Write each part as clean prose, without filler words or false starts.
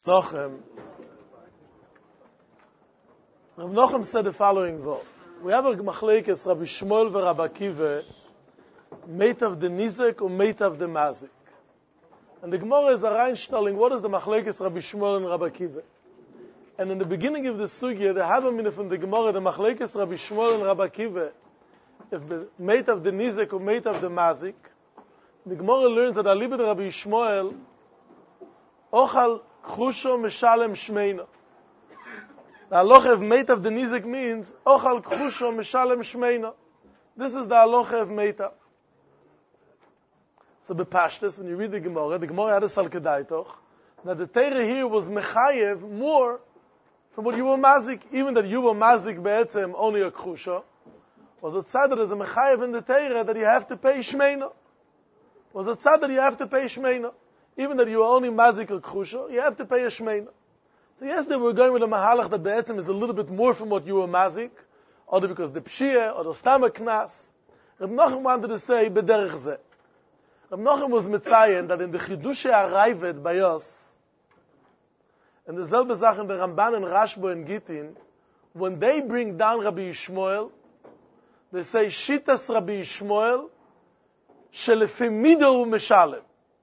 Nochem. Rav Nochem said the following word. We have a machlekes Rabbi Shmuel and Rabbi Akiva, meitav the nizek or meitav the mazik. And the Gemara is reinstelling what is the machlekes Rabbi Shmuel and Rabbi Akiva. And in the beginning of the sugya, they have a minute from the Gemara, the machlekes Rabbi Shmuel and Rabbi Akiva, if the meitav the nizek or meitav the mazik. The Gemara learns that alibid Rabbi Shmuel, ochal chusho meshalem shmeina. The halacha of meitav the nizek means ochal chusho meshalem shmeina. This is the halacha of meitav. So bepashtus, when you read the Gemara had a salkedaitoch, that the Torah here was mechayev more from what you were mazik, even that you were mazik be'etzem only a chusha, was a tzad that is a mechayev in the Torah that you have to pay shmeina. Was a tzad that you have to pay shmeina. Even that you are only mazik a chusha, you have to pay a shmeina. So yesterday we were going with a mahalach that be'etzem is a little bit more from what you were mazik, either because the pshia or the stamach knas. Reb Nochem wanted to say bederech zeh. Reb Nochem was mitzayin that in the Chidushei HaRaivet by us, and the selbe Sachen the Ramban and Rashbo and Gittin, when they bring down Rabbi Yishmael, they say Shitas Rabbi Yishmael shelefi mido hu meshalem.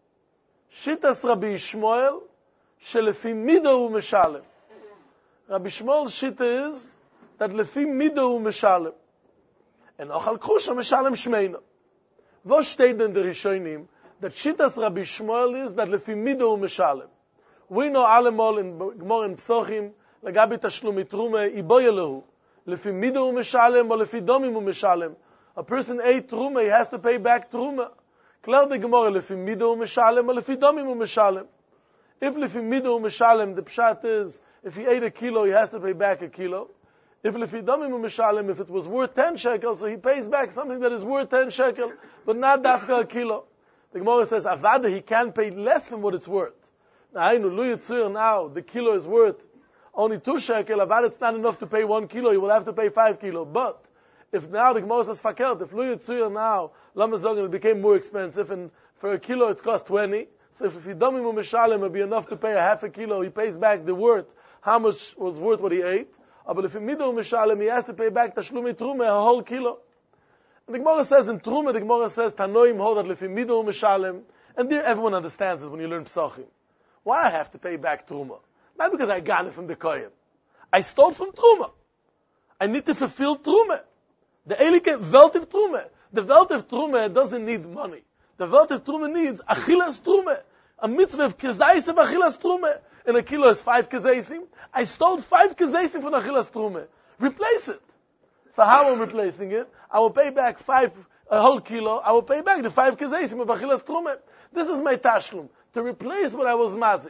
Shitas Rabbi Yishmael shelefi mido hu meshalem. Rabbi Yishmael's shita is that lefi mido hu meshalem. And ochal kusha meshalem shmeina. What steht in the Rishonim that Shitas Rabbi Shmuel is that lefi mido hu meshalem. We know allemal in Gemara and Psochim lagabi tashlum mitrume iboyelehu lefi mido hu meshalem or lefi domim hu meshalem. A person ate truma, he has to pay back truma. Klar the Gemara lefi mido hu meshalem or lefi domim hu meshalem. If lefi mido hu meshalem, the pshat is if he ate a kilo, he has to pay back a kilo. If lefi domim hu meshalem, if it was worth 10 shekels, so he pays back something that is worth 10 shekel, but not dafka a kilo. The Gemara says, avada, he can pay less than what it's worth. Now, the kilo is worth only 2 shekel, avada, it's not enough to pay 1 kilo, you will have to pay 5 kilo. But, if now the Gemara says, fakelt, if lu yitzur now, lama zogen, it became more expensive, and for a kilo it's cost 20, so if he domim hu meshalem, it will be enough to pay a half a kilo, he pays back the worth, how much was worth what he ate. But if he mido mishalem, he has to pay back tashlumi trume a whole kilo. And the Gemara says in trume, the Gemara says tanoim hold that lefi mido mishalem, and there everyone understands it when you learn psachim. Why I have to pay back truma? Not because I got it from the kohen. I stole from truma. I need to fulfill trume. The elike veltiv trume. The veltiv trume doesn't need money. The veltiv trume needs achilas trume. A mitzvah of kezais of achilas trume. And a kilo is 5 kezeisim. I stole 5 kezeisim from achilas trume. Replace it. So how am I replacing it? I will pay back a whole kilo. I will pay back the 5 kezeisim of achilas trume. This is my tashlum. To replace what I was mazik.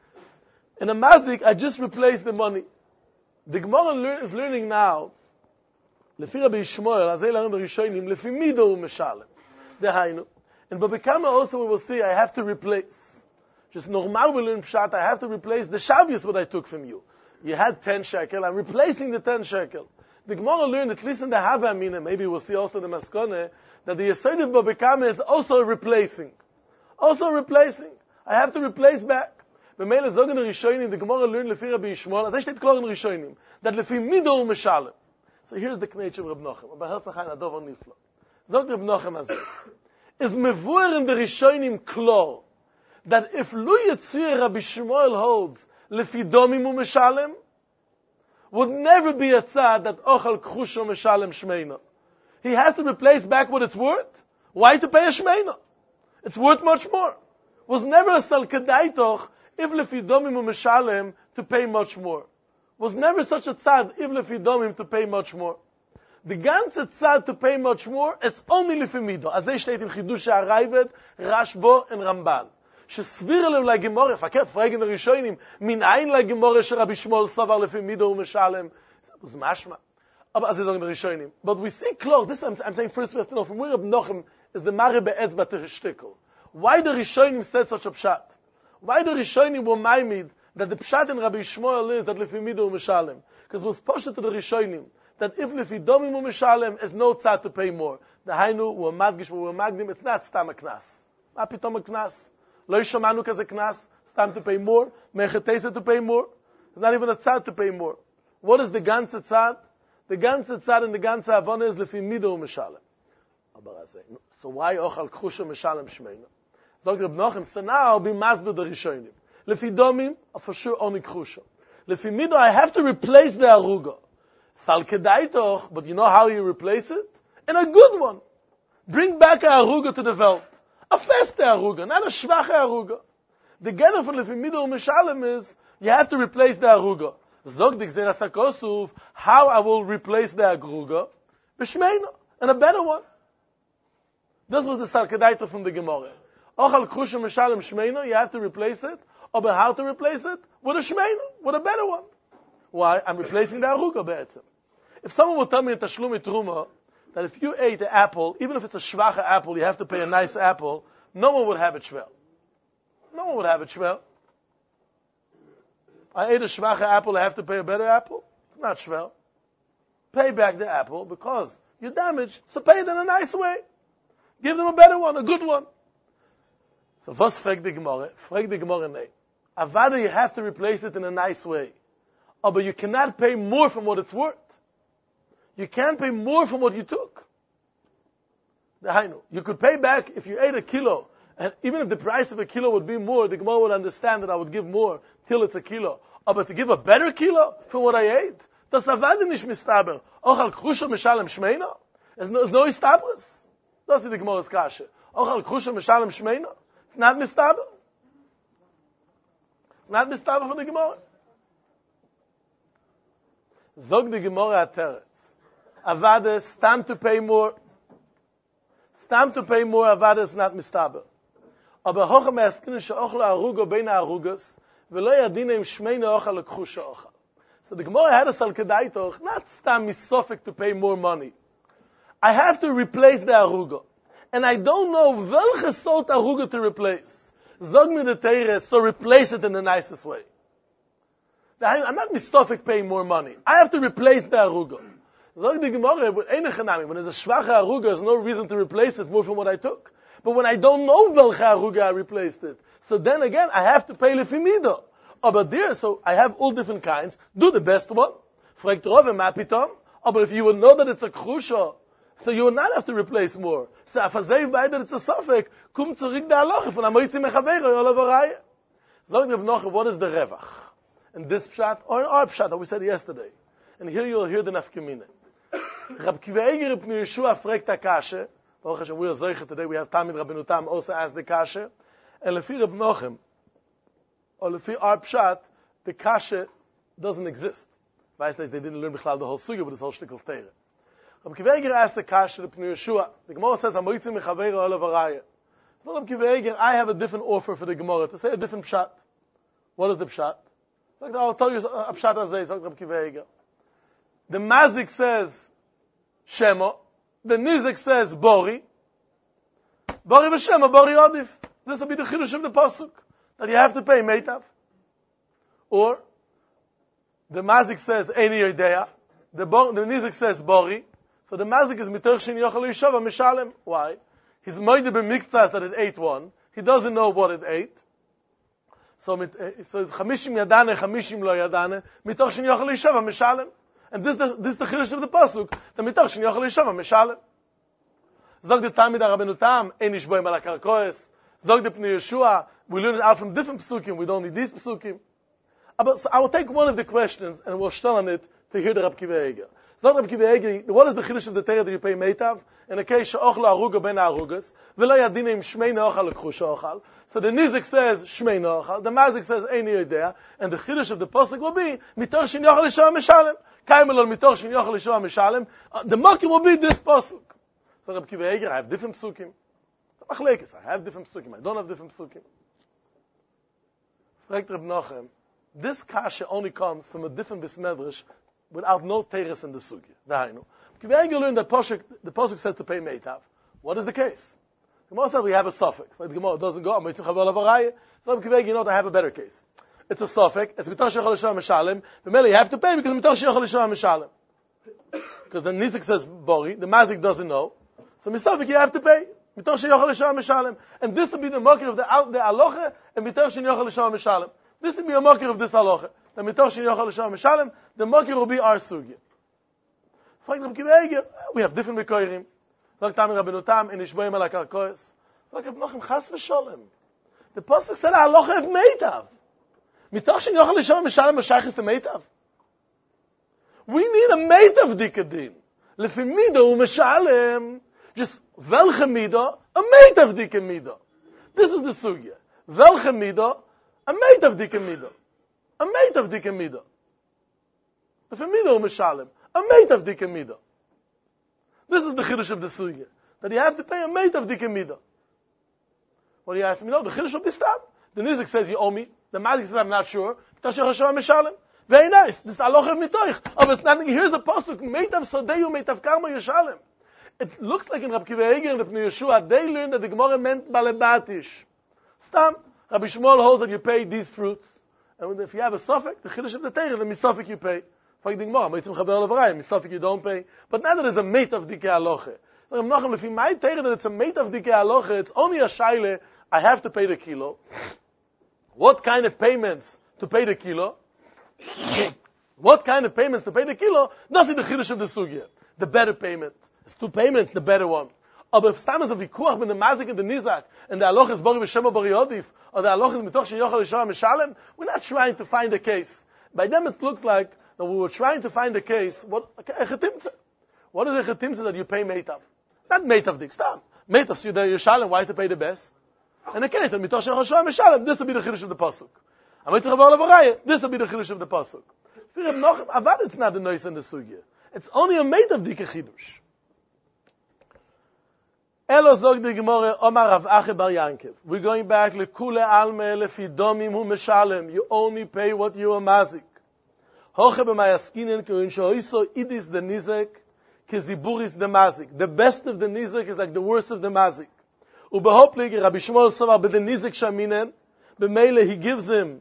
In a mazik, I just replaced the money. The Gemara is learning now, lefi Rabbi Yishmael, azay learn the Rishonim, lefi mido hu meshalem. Dehainu. In Baba Kama also we will see, I have to replace. Just normal we learn pshat, I have to replace the shavius what I took from you. You had 10 shekel, I'm replacing the 10 shekel. The Gemara learned, at least in the Hava Amina, maybe we'll see also the Maskone, that the Yesod of Baba Kama is also replacing. Also replacing. I have to replace back. B'meila zogen the Rishonim, the Gemara learned lefi Rabbi Yishmael, as I steht klar in Rishonim, that lefi mido hu meshalem. So here's the knetch of Reb Nochem. Aber helft ein adover niflo. Zog Reb Nochem azay. Is mevuer in the Rishonim klar, that if Lu Yitzur Rabbi Shmuel holds lefi domim hu meshalem, would never be a tzad that ochal kchusho meshalem shmeina. He has to replace back what it's worth. Why to pay a shmeina? It's worth much more. Was never a sal kedaitoch if lefi domim hu meshalem to pay much more. Was never such a tzad if lefi domim to pay much more. The ganze tzad to pay much more, it's only lefi mido. As they state in Chidushei HaRaivet, Rashbo and Ramban. שסביר לו לגמורה, פקד פרגן הראשונים, מן אין לגמורה שרבי שמואל סבר לפי מידו ומשלם. זה משמע. אבל אז זה זוגן הראשונים. But we see clear, this I'm saying first we have to know, from where Reb Nochem is the Mare Be'etzba Tereshtikel. Why the Rishonim said such a pshat? Why the Rishonim were maimid that the pshat in Rabbi Shmuel is that lefi mido u'mishalem? Because it was posted to the Rishonim that if lefi domim u'mishalem is no tzad to pay more. The hainu u'amadgish u'amagdim, it's not stam a knas. Ma pitom a knas. Lo yishamanu kaze knas. It's time to pay more. Mechetesa to pay more. It's not even a tzad to pay more. What is the ganze tzad? The ganze tzad and the ganze avon is lefi mido u'mishalem. So why ochal kchusha mishalem shmeina? Zog Reb Nachum, so now I'll be masbid the rishonim. Lefi domim, for sure only kchusha. Lefi mido, I have to replace the aruga. Sal kedai toch, but you know how you replace it? In a good one. Bring back a aruga to the Welt. A feste aruga, not a schwache aruga. The getter for lefi mido u'mishalem is, you have to replace the aruga. Zog the gzeras hakosuf, how I will replace the aruga? B'shmeina, and a better one. This was the sarkedaita from the Gemara. Ochal kchusha mishalem shmeina, you have to replace it. Or but how to replace it? With a shmeina, with a better one. Why? I'm replacing the aruga be'etzem. If someone would tell me in Tashlum Truma that if you ate an apple, even if it's a schwache apple, you have to pay a nice apple, no one would have it shvel. No one would have it shvel. I ate a schwache apple, I have to pay a better apple? It's not shvel. Pay back the apple because you're damaged, so pay it in a nice way. Give them a better one, a good one. So was fragt die Gemara? Fragt die Gemara, nee. Avada, you have to replace it in a nice way. Oh, but you cannot pay more from what it's worth. You can't pay more from what you took. You could pay back if you ate a kilo, and even if the price of a kilo would be more, the Gemara would understand that I would give more till it's a kilo. Oh, but to give a better kilo for what I ate? Das Avada nicht mistaber. Ochal kchusha mishalem shmeina? There's no istabras. Das ist die Gemara's kashe. Ochal kchusha mishalem shmeina? It's not mistaber. It's not mistaber for the Gemara. Zog the Gemara ateret. Avada, stam to pay more. Stam to pay more, Avada is not mistaber. Aber hochem eskin she'ochla arugo beina arugas, velo yadina im shmeina ochal kchusha ochal. So the Gemara had a sal kedai toch, not stam misofik to pay more money. I have to replace the aruga. And I don't know welche sort aruga to replace. Zog me the teire, so replace it in the nicest way. I'm not mistofik paying more money. I have to replace the aruga. Zog the Gemara, when there's a schwache aruga, there's no reason to replace it more from what I took. But when I don't know welche aruga I replaced it, so then again I have to pay lefimido. Oh, but there, so I have all different kinds. Do the best one. Fragt Rove, ma pitom. Oh, but if you would know that it's a krusha, so you will not have to replace more. So if I say that it's a suffix, kum zurück da aloche von amoitzi mechaveiro yolav araya. Zog Reb Nachum, what is the revach? In this pshat, or in our pshat that we said yesterday. And here you'll hear the nafkamina. Rab Kiva Eiger Pnei Yeshua fragt a kashe. Baruch Hashem, we are zeicha today, we have Talmid Rabbeinu Tam also asked the kashe. And lefi Reb Nachum, or lefi our pshat, the kashe doesn't exist. Weiß nicht, they didn't learn Bichlal the whole sugi, but this whole shtickle teire. Rab Kiva Eiger asked the kashe to Pnei Yeshua. The Gemara says, amoitzi mechaveiro olav araya. So Rab Kiva Eiger, I have a different offer for the Gemara, to say a different pshat. What is the pshat? I'll tell you a pshat azay, so Rab Kiva Eiger. The Mazik says Shema. The Nizik says Bori. Bori v'Shema, Bori Odif. This will be the chidush of the pasuk that you have to pay meitav. Or the Mazik says Eini Yodea. The Nizik says Bori. So the Mazik is mitoch shin yochel yishava mishalem. Why? He's moide b'miktzas that it ate one. He doesn't know what it ate. So it's 50 yadane, 50 lo yadane. Mitoch shin yochel yishava mishalem. And this is the chidush of the pasuk. The mitoch shin yochel yishava mishalem. Zog the Talmid Rabbeinu Tam, ein ishboim ala karkoes. Zog the Pnei Yeshua, we learn it out from different psukim. We don't need these psukim. So I will take one of the questions and we'll start on it to hear the Rab Kiva Eiger. Zog Rab Kiva Eiger, what is the chidush of the Torah that you pay meitav? In a case she'ochla aruga ben arugas, v'lo yadina im shmeina ochal l'kchusha ochal. So the Nizik says shmeina ochal, the Mazik says eini yodea, and the chidush of the pasuk will be mitoch shin yochel yishava mishalem. Kaimelon mitoch shin yochel yishava mishalem. The makim will be this pasuk. So Rab Kiva Eiger, I have different psukim. I have different psukim. I don't have different psukim. Fragt Reb Nachum, this kasha only comes from a different bismedrash without no teres in the sugi. Dahainu. Kiva Eiger learned that the pasuk says to pay meitav. What is the case? The Gemara says we have a suffix. Like the Gemara doesn't go. So Kiva Eiger, you know, I have a better case. It's a suffix. It's mitoch sheyachol yishava mishalem. The mele you have to pay because mitoch sheyachol yishava mishalem. Because the Nizik says bori, the Mazik doesn't know. So misafik you have to pay. Mitoch Shen Yochel L'Shem Mishalem. And this will be the makir of the halacha, and Mitoch Shen Yochel L'Shem Mishalem. This will be a makir of this halacha. The Mitoch Shen Yochel L'Shem Mishalem, the makir will be our sugya. We have different mekoirim. Sagt Tamir Rabbeinu Tam, in Ishboim Ala Karkois. Sagt Reb Nochem, Chas v'Sholem. The pasuk said, halacha of meitav. Mitoch Shen Yochel L'Shem Mishalem, Mashach is the meitav. We need a meitav dikadin. Lefi mido u'mishalem. Just welche mido, a meitav dike mido. This is the sugya. Welche mido, a meitav dike mido. A meitav dike mido. Lefi mido u'mishalem. A meitav dike mido. This is the chiddush of the sugya. That you have to pay a meitav dike mido. What do you ask me? No, the chiddush will be stopped. The nizik says you owe me. The mazik says I'm not sure. Very nice. This is halacha of mitoich. Oh, but it's not, here's the pasuk. Meitav sodeyu, meitav karma yishalem. It looks like in Rabbi Kiva Eger and Rabbi Yeshua, they learned that the Gemara meant balebatish. Stam, Rabbi Shmuel holds that you pay these fruits. And if you have a suffix, the chiddush of the Torah, then misafik you pay. For the Gemara, mitzvah chaber levarayim, misafik you don't pay. But now there is a meitav dike halacha. Rabbi Nachum, if you might Torah that it's a meitav dike halacha, it's only a shayle, I have to pay the kilo. What kind of payments to pay the kilo? What kind of payments to pay the kilo? That's the chiddush of the sugya. The better payment. It's two payments, the better one. But if stam is a vikuach with the mazik and the nizak, and the halacha is bori v'shema bori odif, or the halacha is mitoch sheyochel l'shem mishalem, we're not trying to find a case. By them it looks like that we were trying to find a case. What is a chetimtza that you pay meitav? Not meitav dik stam. Meitav siyudei yishalem, why to pay the best? In the case that mitoch sheyochel l'shem mishalem, this will be the chiddush of the pasuk. This will be the chiddush of the pasuk. Avad, it's not the noise in the sugya. It's only a meitav dik chiddush. Elo zog the Gemara, Omar Rav Achi Bar Yankiv. We're going back, Lekule alme lefi domim hu meshalem. You only pay what you are mazik. Hoche b'mayaskinen k'oin sho'iso idis the nizek, k'ziburis the mazik. The best of the nizek is like the worst of the mazik. Ubehoplig, Rabbi Shmuel Sovar b'de nizek shaminen, b'meile he gives him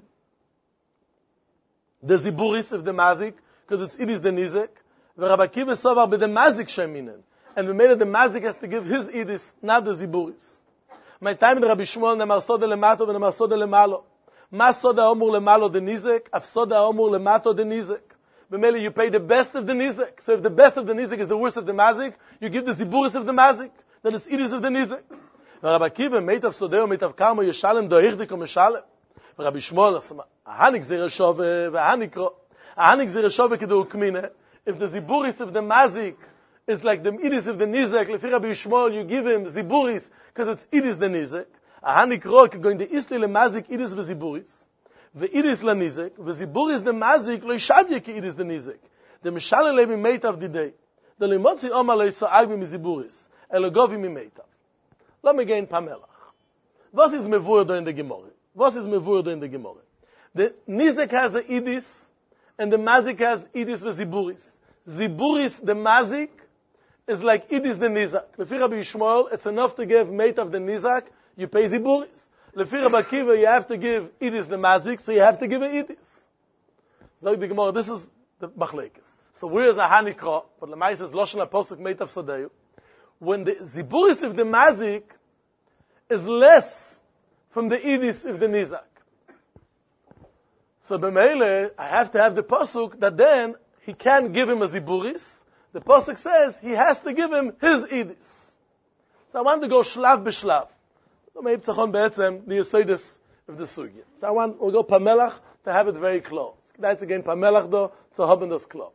the ziburis of the mazik, because it's idis the nizek. V'Rabbi Akiva Sovar b'de mazik shaminen. And we made it the mazik has to give his idis, not the ziburis. My time in Rabbi Shmuel, nemar soda lemato v'nemar soda lemalo. Ma soda omur lemalo the nizek, af soda omur lemato the nizek. B'mele, you pay the best of the nizek. So if the best of the nizek is the worst of the mazik, you give the ziburis of the mazik. Then it's idis of the nizek. Rabbi Akiva, meitav sodeo, meitav karmo, yeshalem, doichdik, umeshalem. Rabbi Shmuel, ahanik zirashove, v'ahanikro. Ahanik zirashove kedu ukmine. If the ziburis of the mazik is like the idis of the nizek, lefi Rabbi Shmuel, you give him ziburis, because it's idis the nizek. Ahanik rock going the isli le mazik idis v'ziburis, ve'idis la nizek, v'ziburis the mazik lo yishavye ki idis the nizek. The mishalem levi meitav didei. The limotzi oma lo yisa'ag mi-ziburis, elo govi mi-meitav. Let me gain pamelach. Was is mevuer do in the Gemara? Was is mevuer do in the Gemara? The nizek has the idis, and the mazik has idis v'ziburis. Ziburis, the mazik, is like idis the nizak. Lefi Rabbi Yishmael, it's enough to give meitav the nizak, you pay ziburis. Lefi Rabbi Akiva, you have to give idis the mazik, so you have to give an idis. So the Gemara, this is the machlekes. So where is a hanikra? But Lamai says Loshen HaPosuk meitav sodeyu. When the ziburis of the mazik is less from the idis of the nizak. So b'meile, I have to have the pasuk that then he can't give him a ziburis. The pasuk says he has to give him his idis. So I want to go shlav b'shlav. So maybe tzachon be'etzem the yesodis of the sugya. So we'll go pamelach to have it very close. That's again pamelach do to haben das klar.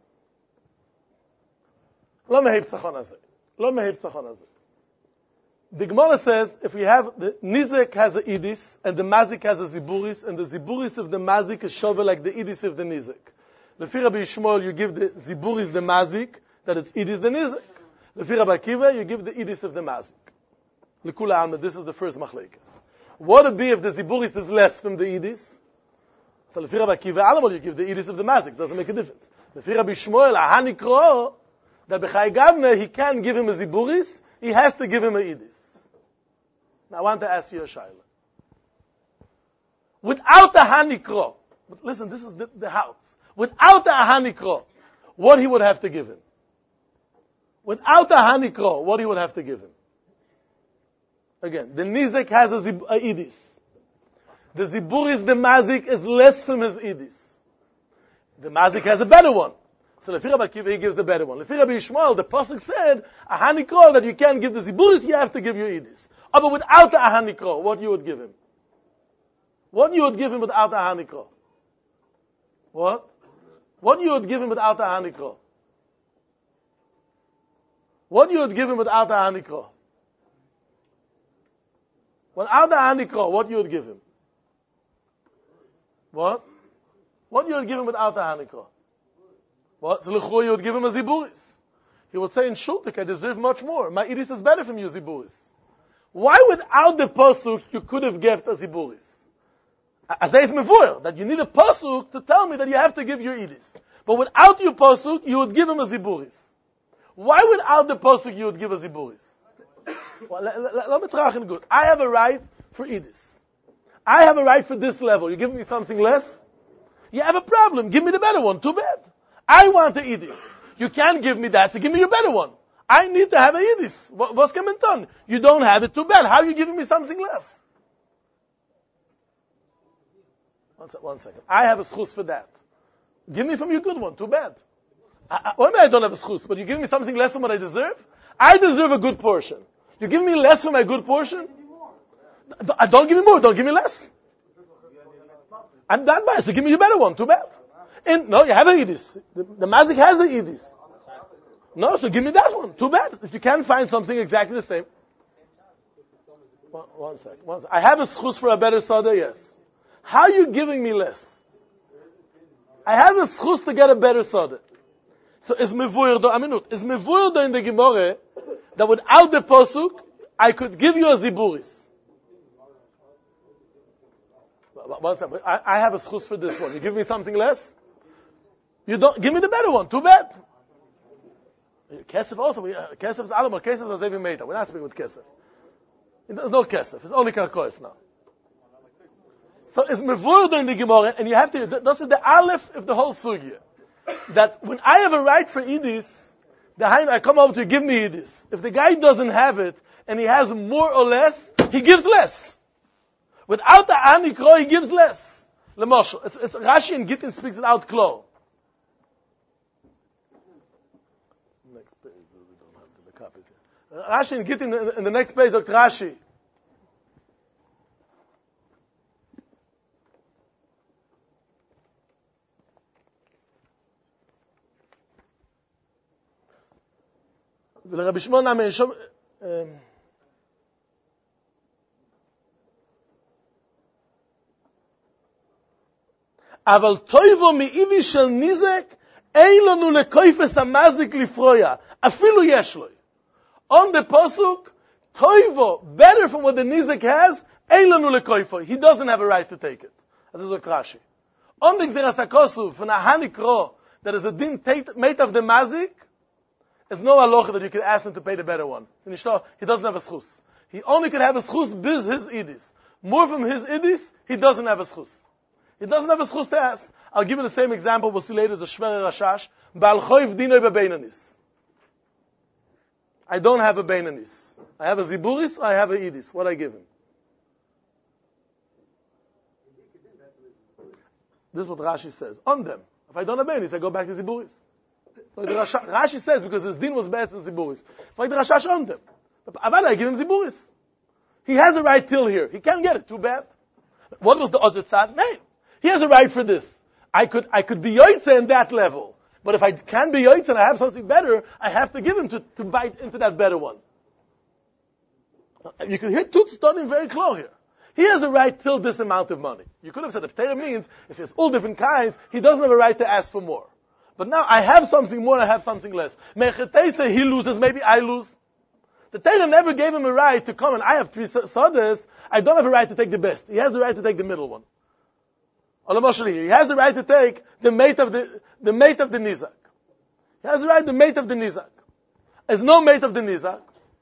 Lo mehib tzachon hazeh. Lo mehib tzachon hazeh. The Gemara says if we have the nizek has a idis and the mazik has a ziburis and the ziburis of the mazik is shove like the idis of the nizek. Lefi Rabbi Yishmael, you give the ziburis the mazik, that it's idis the nizek. Lefi Rabbi Akiva, you give the idis of the mazik. Lekula alma, this is the first machlekes. What would be if the ziburis is less from the idis? So Lefi Rabbi Akiva, alamal, you give the idis of the mazik. Doesn't make a difference. Lefi Rabbi Yishmael, ahanikro, that b'chai gavne, he can't give him a ziburis, he has to give him a idis. Now I want to ask you a shayla. Without the hanikro, but listen, this is the house. Without the hanikro, what he would have to give him? Without the hanikro, what he would have to give him? Again, the Nizek has a Idis. The Ziburis, the Mazik, is less from his Idis. The Mazik has a better one. So Lefi Rabbi Akiva, he gives the better one. Lefi Rabbi Yishmael, the Pasuk said, a Hanikro, that you can't give the Ziburis, you have to give your Idis. Oh, but without the Ahanikro, what you would give him? What you would give him without the Ahanikro? What? What you would give him without the Ahanikro? What you would give him without the Ahanikro? Without the Ahanikro, what you would give him? What? What you would give him without the Ahanikro? What? So l'chua you would give him a Ziburis. He would say, in Shultik, I deserve much more. My Idis is better from you, Ziburis. Why without the Pasuk you could have given a Ziburis? As is mevoyer, that you need a Pasuk to tell me that you have to give your Idis. But without your Pasuk, you would give him a Ziburis. Why without the Pasuk you would give a Ziburis? Well, let me try good. I have a right for Idis. I have a right for this level. You give me something less? You have a problem. Give me the better one. Too bad. I want the Idis. You can't give me that, so give me your better one. I need to have a Idis. What's coming done? You don't have it. Too bad. How are you giving me something less? One second. I have a schus for that. Give me from your good one. Too bad. What do I mean I don't have a schus? But you give me something less than what I deserve? I deserve a good portion. You give me less for my good portion? Don't give me more. Don't give me less. I'm that bad. So give me your better one. Too bad. No, you have a Idis. The Mazik has a Idis. No, so give me that one. Too bad. If you can't find something exactly the same. One sec. I have a schus for a better Sada, yes. How are you giving me less? I have a schus to get a better Sada. So is mevuyer in the Gemara that without the Pasuk, I could give you a Ziburis. One second. I have a schus for this one. You give me something less? You don't give me the better one. Too bad. Kesef also. Kesef is Alamar. Kesef is Azevi Meita. We're not speaking with Kesef. There's no Kesef. It's only Karkois now. So it's mevuyer in the Gemara, and you have to. This is the Aleph of the whole sugya. That when I have a right for Idis, I come over to give me Idis. If the guy doesn't have it and he has more or less, he gives less. Without the Anikro, he gives less. L'moshel. It's Rashi and Gittin speaks it out clear. Next page, we don't have the copies here. Rashi and Gittin in the next page, Dr. Rashi. ולרבי שמעון נאמן שום אבל טויבו מאידי של ניזק אין לנו לקויפס המזיק לפרויה אפילו יש לו on the pasuk טויבו better from what the nizek has אין לנו לקויפו he doesn't have a right to take it as is a Rashi on the Gzeras HaKosuf from a Hanikro that is a din made of the mazik. There's no halacha that you can ask him to pay the better one. He doesn't have a schus. He only can have a schus biz his idis. More from his idis, he doesn't have a schus. He doesn't have a schus to ask. I'll give you the same example we'll see later, the Shver Rashash. Ba'al choiv dinoi bebeinanis. I don't have a beinanis. I have a ziburis, I have a idis. What I give him? This is what Rashi says. On them. If I don't have beinanis, I go back to ziburis. Like Rashi says, because his din was bad in Ziburis. Like the Rashash on them. Avada, I give him Ziburis. He has a right till here. He can't get it. Too bad. What was the other tzad? No. He has a right for this. I could be yoitze in that level. But if I can be yoitze and I have something better, I have to give him to bite into that better one. You can hear Tut studying very clear here. He has a right till this amount of money. You could have said, if Torah means, if it's all different kinds, he doesn't have a right to ask for more. But now I have something more, I have something less. Mechetese, he loses, maybe I lose. The Torah never gave him a right to come and I have 3 sodas, I don't have a right to take the best. He has the right to take the middle one. He has the right to take the mate of the Nizak. He has the right, the mate of the Nizak. There's no mate of the Nizak.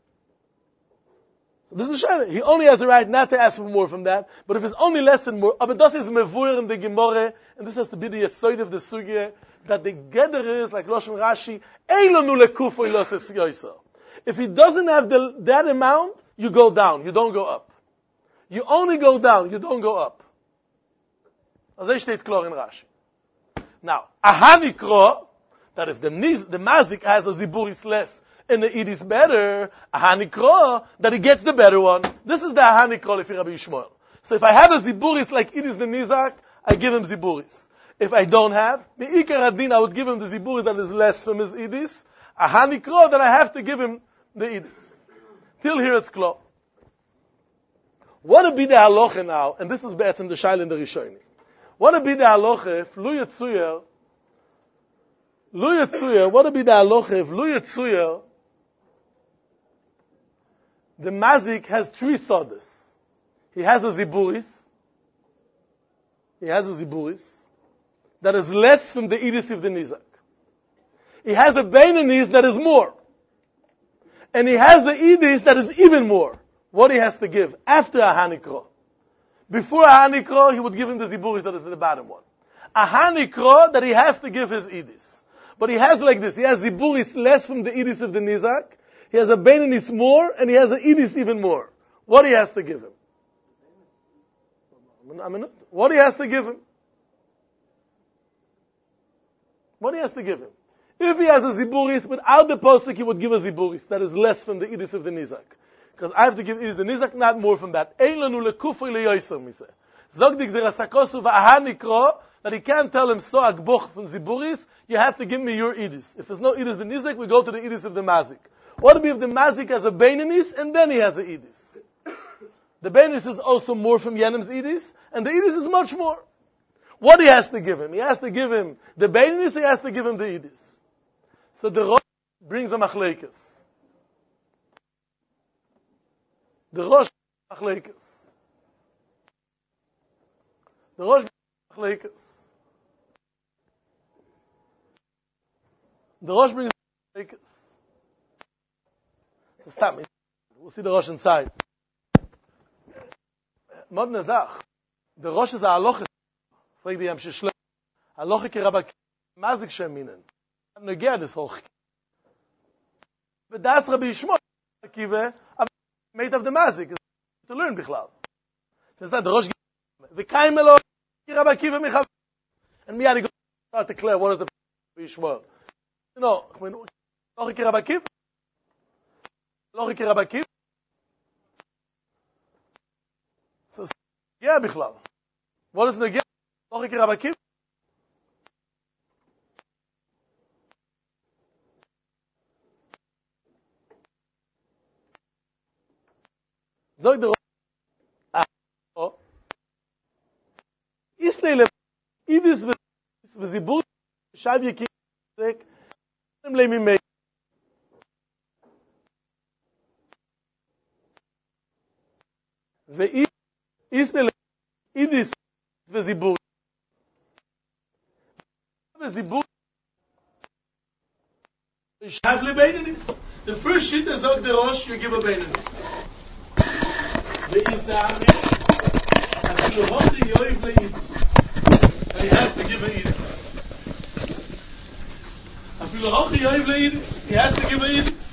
So this is Shana. He only has the right not to ask for more from that, but if it's only less than more, but das is mevuyer in the Gemara, and this has to be the yesod of the sugya, that the gather is, like Lashon Rashi, if he doesn't have that amount, you go down, you don't go up. You only go down, you don't go up. As I steht klar in Rashi. Now, a hanikro, that if the mazik has a ziburis less and the id is better, a hanikro, that he gets the better one. This is the hanikro if Rabbi Yishmael. So if I have a ziburis like id is the nizak, I give him ziburis. If I don't have, me'ikar adin, I would give him the ziburis that is less from his idis. A hanikro, that I have to give him the idis. Till here it's clear. What would be the halacha now? And this is be'etzem the shail in the Rishoni. What would be the halacha if lu yetzuyer, what would be the halacha if lu yetzuyer, the mazik has 3 sodas. He has a ziburis. That is less from the idis of the nizak. He has a beinanis that is more. And he has the idis that is even more. What he has to give after a hanikro. Before a hanikro, he would give him the ziburis that is the bottom one. A hanikro that he has to give his idis. But he has like this. He has ziburis less from the idis of the nizak. He has a beinanis more, and he has an idis even more. What he has to give him? What he has to give him? What he has to give him? If he has a ziburis, without the posuk, he would give a ziburis that is less from the idis of the nizak. Because I have to give idis the nizak, not more from that. Ein lanu lekufri leyoyser miseh. Zog dik zerasakosu va'ahanikro, that he can't tell him so agboch from ziburis, you have to give me your idis. If there's no idis the nizak, we go to the idis of the mazik. What if the mazik has a beinanis, and then he has a idis? The beinanis is also more from Yenim's idis, and the idis is much more. What he has to give him? He has to give him the beinanis, he has to give him the idis. So the Rosh brings a machlekes. The Rosh brings machlekes. So stop me. We'll see the Rosh inside. Modne Zach. The Rosh is a halacha. Frag die Yamshe Shlomo. Halacha ki Rabbi Mazik Sheminen. I'm going to get this hoch. But that's Rabbi Yishmael. Kive, made of the Mazik. To learn Bichlal. Since that the Rosh V'kaim elo ki Rabbi Kiva Michav. And me, I go start to declare what is the Rabbi Yishmael. You know, when Halacha ki Rabbi Kiva. Halacha ki Rabbi Kiva. So, yeah, Bichlal. What is Negeh? Halacha ki Rabbi Kiva. Zog der Israel idis vezibur shav yekik lemimei ve Israel idis vezibur shav lebeinanis. The first shit is zog der Rosh, you give a beinanis. And he has to give a idis. He has to give a idis.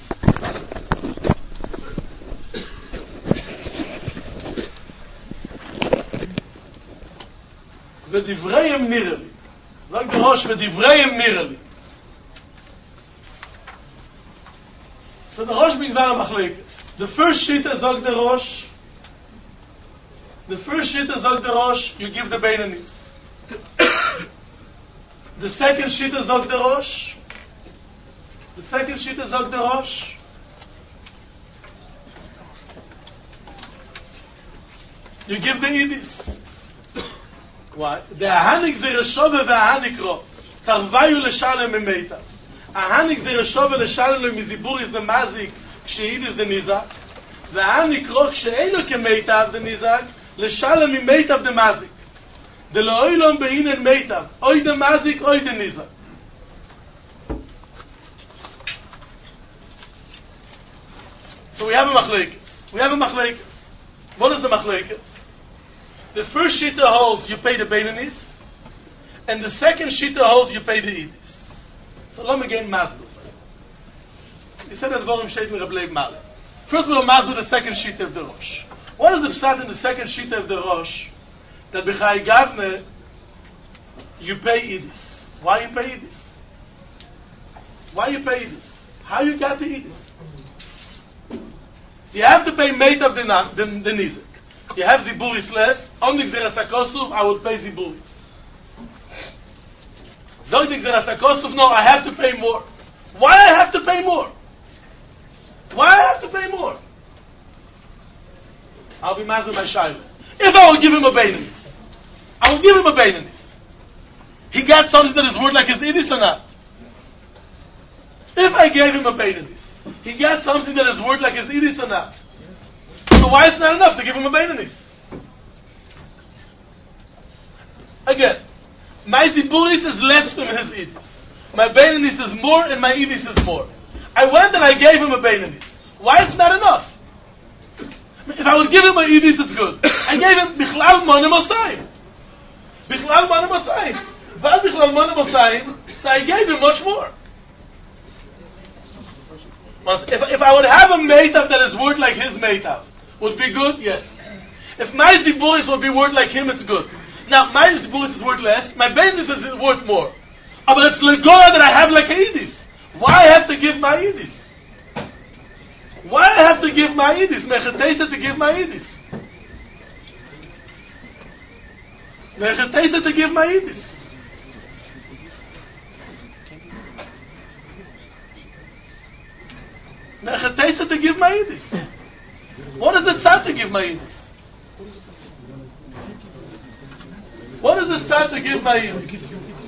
V'divrayim nirali. Sag der Rosh, v'divrayim nirali. So the Rosh brings down a machlekes. The first shita zog der Rosh. The first shita zog der Rosh, you give the beinanis. The second shita zog der Rosh. You give the idis. Why? The ahanik zereshove ve'ahanikro. Tarvayu l'shalem emeitav. Ahanik zereshove l'shalem mizibur is the mazik. Ksheid is the nizak. Ve'ahanikro kshe'eno kemeitav the nizak. L'shalem emeitav the mazik. The lo'oilom be'inen meitav. Oy the mazik, oy the nizak. So we have a machlekes. What is the machlekes? The first shita holds you pay the beinanis, and the second shita holds you pay the idis. So let me get masbel. You said that Vorim Sheit Mirab Leib Male. First we'll mass with the second sheet of the Rosh. What is the pshat in the second sheet of the Rosh? That b'chai gavne, you pay Idis. Why you pay Idis? Why you pay Idis? How you got the Idis? You have to pay mate of the Nizik. You have Ziburis less. On the Gzeras HaKosuf, I would pay Ziburis. Zog the Gzeras HaKosuf, no, I have to pay more. Why I have to pay more? Why I have to pay more? I'll be mazur my shayla. If I will give him a Beinanis, I will give him a Beinanis. He got something that is worth like his Idis or not? If I gave him a Beinanis, he got something that is worth like his Idis or not? So why is it not enough to give him a Beinanis? Again, my Ziburis is less than his Idis. My Beinanis is more and my Idis is more. I went and I gave him a Beinanis. Why it's not enough? If I would give him a Idis, it's good. I gave him Bichlal Monim Osayim. Bichlal Monim Osayim. But Bichlal Monim Osayim, so I gave him much more. If I would have a Meitav that is worth like his Meitav, would be good? Yes. If my Ziburis would be worth like him, it's good. Now, my Ziburis is worth less, my Beinanis is worth more. But it's Legoya that I have like a Idis. Why I have to give my Idis? Why I have to give my Idis? Mechatesa to give my Idis. Mechatesa to give my Idis. Mechatesa to give my Idis. What is it sad to give my Idis? What is it sad to give my Idis?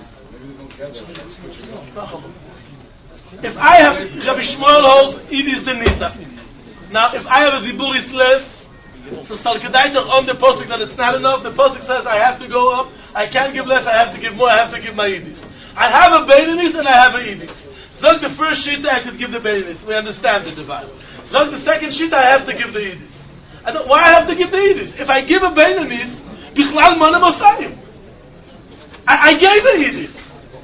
If I have, Rabbi Shmuel holds, Idis the Nizak. Now, if I have a Ziburis less, so Salkedaitach on the posuk that it's not enough, the posuk says I have to go up, I can't give less, I have to give more, I have to give my Idis. I have a Beinanis and I have a Idis. So the first sheet I could give the Beinanis, we understand the divide. So the second sheet I have to give the Idis. Why I have to give the Idis? If I give a Beinanis, Bichlal Monim Osayim. I gave a Idis.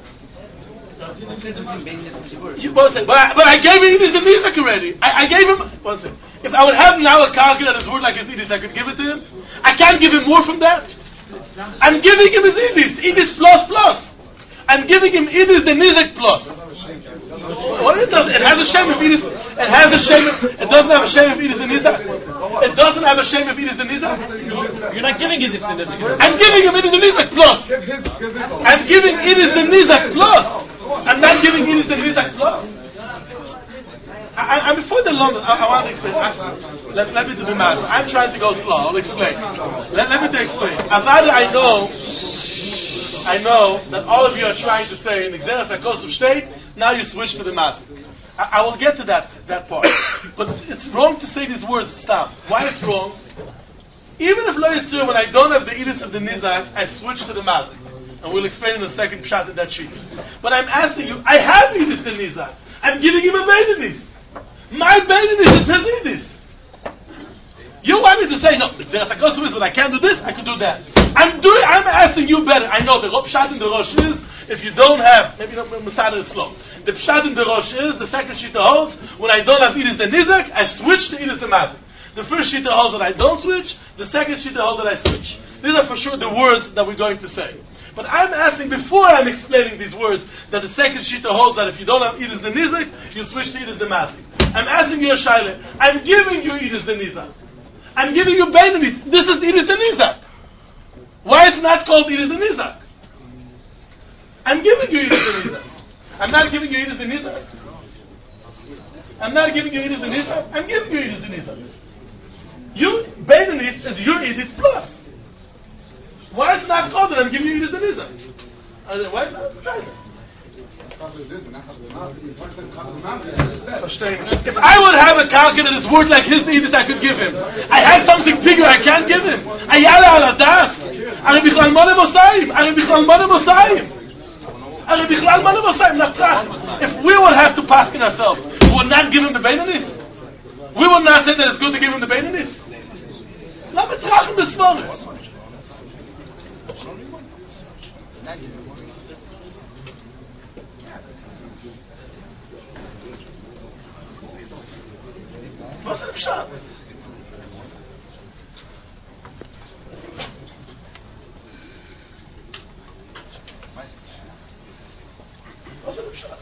But I gave him Idis the Nizak already. I gave him, one second. If I would have now a kalki that is worth like his Idis, I could give it to him. I can't give him more from that. I'm giving him his Idis plus plus. I'm giving him Idis the Nizak plus. What it does? It has a shame of Idis. It has a shame. It doesn't have a shame of Idis the Nizak. It doesn't have a shame of Idis the Nizak. You're not giving Idis the Nizak. I'm giving him Idis the Nizak plus. I'm giving Idis the Nizak plus. I'm not giving Idis the Nizak plus. And before the London, I want to explain. Let me do the math. I'm trying to go slow. I'll explain. Let me explain. I know that all of you are trying to say in the Gzeras HaKosuf state, now you switch to the math. I will get to that part. But it's wrong to say these words, stop. Why it's wrong? Even if Lo Yitzur, when I don't have the Idis of the Nizak, I switch to the mazik. And we'll explain in the second pshat in that sheet. But I'm asking you, I have Idis the Nizak. I'm giving him a Beinanis. My Beinanis is his Idis. You want me to say, no, Gzeras HaKosuf is when I can't do this, I can do that. I'm asking you better. I know the pshat in the Rosh is, if you don't have, maybe not Masada is slow. The pshat in the Rosh is, the second shita holds, when I don't have Idis the Nizak, I switch to Idis the Mazik. The first shita holds that I don't switch, the second shita holds that I switch. These are for sure the words that we're going to say. But I'm asking, before I'm explaining these words, that the second shita holds that if you don't have Idis the Nizak, you switch to Idis the Mazik. I'm asking you a shaila. I'm giving you Idis the Nizak. I'm giving you Beinanis. This is Idis the Nizak. Why it's not called Idis the Nizak? I'm giving you Idis the Nizak. I'm not giving you Idis the Nizak. I'm not giving you Idis the Nizak. I'm giving you Idis the Nizak. You, Beinanis is your Idis plus. Why it's not called that I'm giving you Idis the Nizak? Why is that? If I would have a kalki that is worth like his Idis, I could give him. I have something bigger, I can't give him. Ayala ala das. Ari bichlal monim osayim. Ari bichlal monim osayim. Ari bichlal monim osayim. If we would have to paskin ourselves, we would not give him the Beinanis. We would not say that it's good to give him the Beinanis. Let me tell him this morning. Was ist pshat? What's the pshat?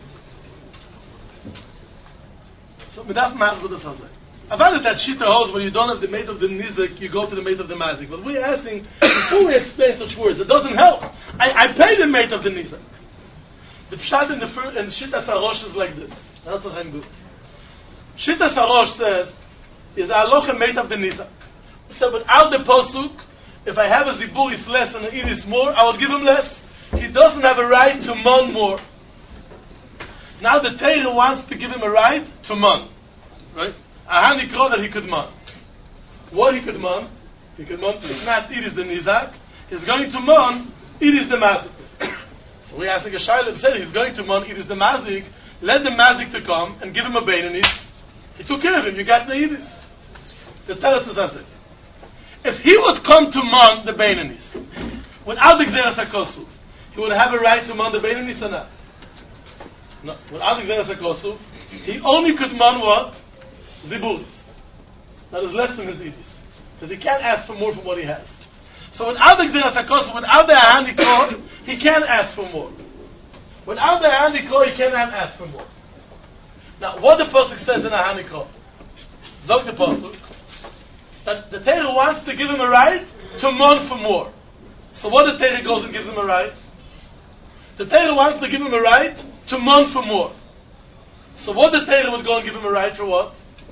So, we have to ask what this has. About it, that shita holds when you don't have the mate of the nizik, you go to the mate of the mazik. But we're asking, before we explain such words, it doesn't help. I pay the mate of the nizik. The pshat in Shita Sarosh is like this. That's what I'm good. Shita Sarosh says, is halacha mate of the nizak. He said, without the posuk, if I have a zibur is less and an ir is more, I will give him less. He doesn't have a right to mon more. Now the Torah wants to give him a right to mon. Right? A hanikro that he could mon. What he could mon? He could mon, if not ir is the nizak, he's going to mon, ir is the mazik. So we asked a shayla, said he's going to mon, ir is the mazik, let the mazik to come and give him a beinanis. He took care of him, you got the iris. The Teretz says it. If he would come to mon the beinanis, without the Gzeras HaKosuf, he would have a right to mon the beinanis or not? No. Without the Gzeras HaKosuf, he only could mon what? Ziburis. That is less than his iris. Because he can't ask for more from what he has. So without the Gzeras HaKosuf, without the Ahani Kol, he can't ask for more. Without the Ahani Kol, he cannot ask for more. Now, what the Pasuk says in Ahani Kol, Zog the Pasuk, that the Torah wants to give him a right to mon for more. So what the Torah goes and gives him a right? The Torah wants to give him a right to mon for more. So what the Torah would go and give him a right for what?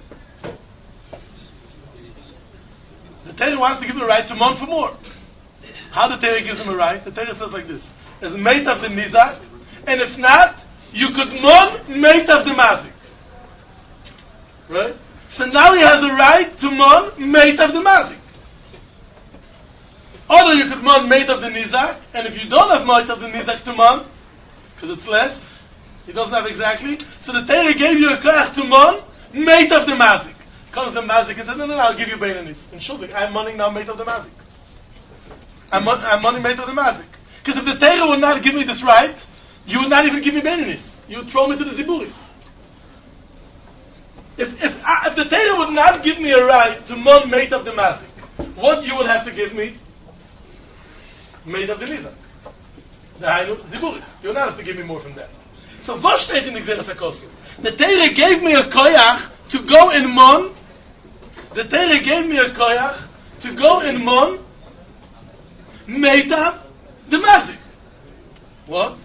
The Torah wants to give him a right to mon for more. How the Torah gives him a right? The Torah says like this: as mate of the nizak, and if not, you could mon mate of the mazik. Right? So now he has a right to mon mate of the mazik. Or you could mon mate of the nizak, and if you don't have mate of the nizak to mon, because it's less, he doesn't have exactly, so the Torah gave you a koach to mon mate of the mazik. Comes the mazik and says, no, I'll give you beinanis. And shulvik, I'm monning now mate of the mazik. I'm money made of the mazik. Because if the Torah would not give me this right, you would not even give me beinanis. You would throw me to the ziburis. If the Torah would not give me a right to mon mate of the mazik, what you would have to give me? Mate of the nizak. The hainu ziburis. You would not have to give me more from that. So what steht in the Gzeras HaKosuf? The Torah gave me a koyach to go in mon. The Torah gave me a koyach to go in mon meta the mazik. What?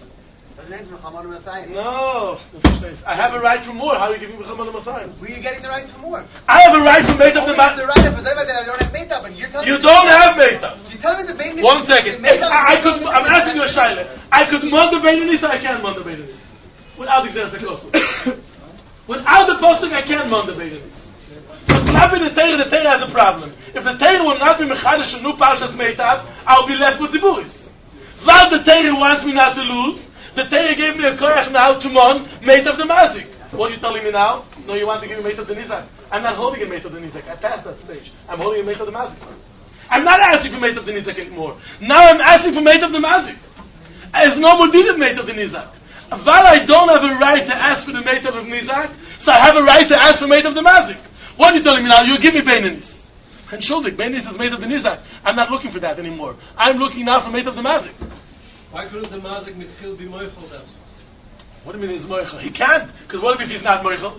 No. I have a right for more. How are you giving me Muhammad Messiah? Where are you getting the right for more? I have a right to meta the mazik. The right of I don't have meta, and you're telling you don't have meta. You're telling me the baby. 1 second. I'm asking you a shayla. I could mon the beinanis, I can't mon the beinanis. Without the Gzeras HaKosuf. Without the posting, I can't mon the beinanis. So Klabi the Torah has a problem. If the Torah will not be mechadish and new parshas meitav, I'll be left with ziburis. While the Torah wants me not to lose, the Torah gave me a koyach now to mon meitav the mazik. What are you telling me now? No, you want to give me meitav the nizak. I'm not holding a meitav the nizak. I passed that stage. I'm holding a meitav the mazik. I'm not asking for meitav the nizak anymore. Now I'm asking for meitav the mazik. There's no more deed of meitav the nizak. While I don't have a right to ask for the meitav of nizak, so I have a right to ask for meitav the mazik. What are you telling me now? You give me beinanis. And shuldik, beinanis is made of the nizak. I'm not looking for that anymore. I'm looking now for made of the mazik. Why couldn't the mazik mitchil be moichel then? What do you mean he's moichel? He can't, because what if he's not moichel?